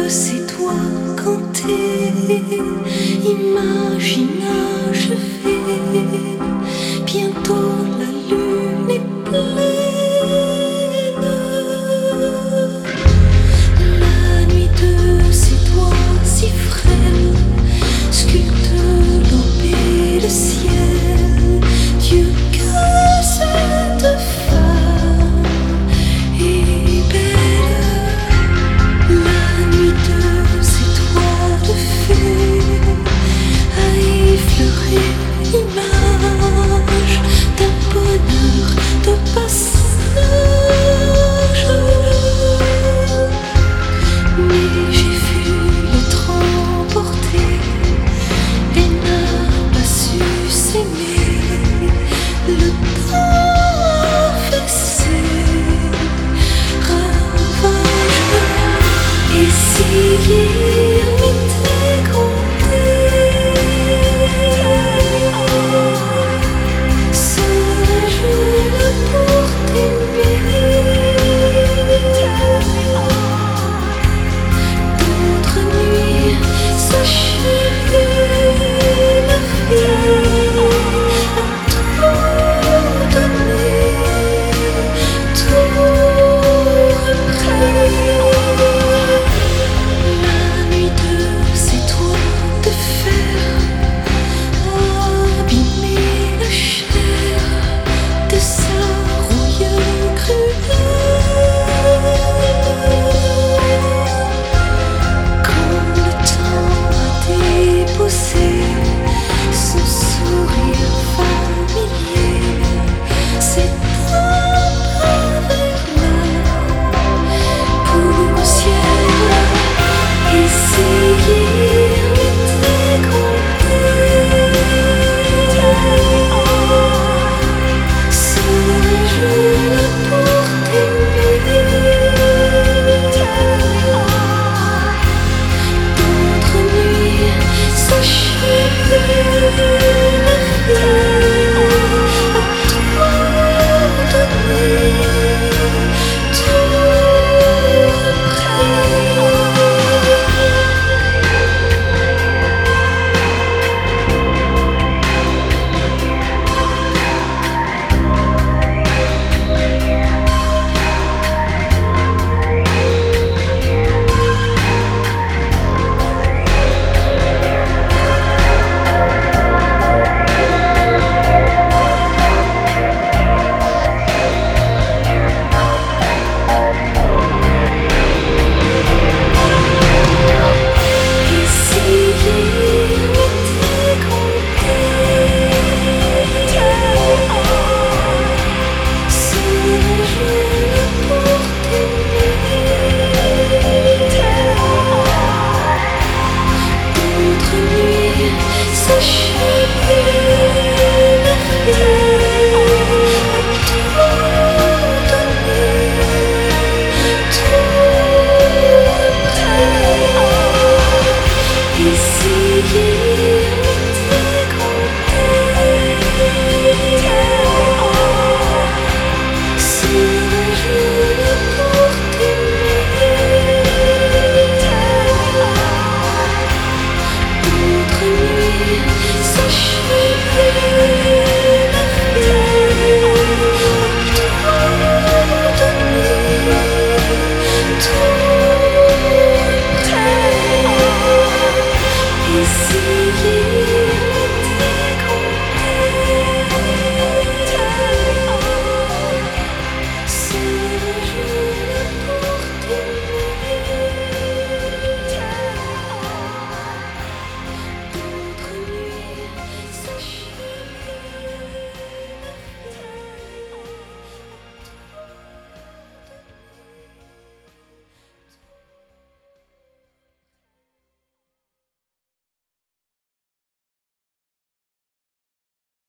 c'est toi quand t'es imaginage fait. Bientôt la lune est pleine. La nuit de c'est toi si frêle, sculpte l'aube et le ciel. Dieu que cette femme est belle. La nuit de c'est toi de fée, à effleurer l'image d'un bonheur de passage. Mais j'ai vu l'être emporté et n'a pas su s'aimer. Le temps fait ses ravages. Essayer